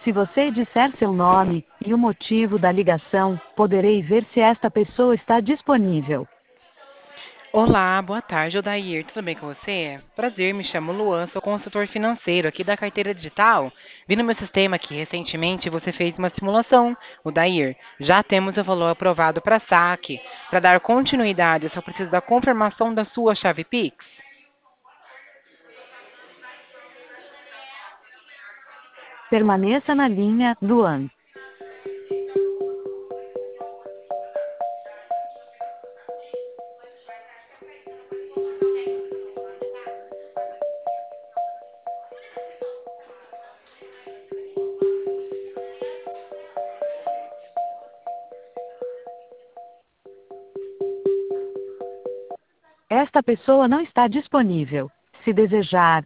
Se você disser seu nome e o motivo da ligação, poderei ver se esta pessoa está disponível. Olá, boa tarde, Odair. Tudo bem com você? Prazer, me chamo Luan, sou consultor financeiro aqui da carteira digital. Vi no meu sistema que recentemente você fez uma simulação, Odair. Já temos o valor aprovado para saque. Para dar continuidade, eu só preciso da confirmação da sua chave Pix. Permaneça na linha, Luan. Esta pessoa não está disponível. Se desejar,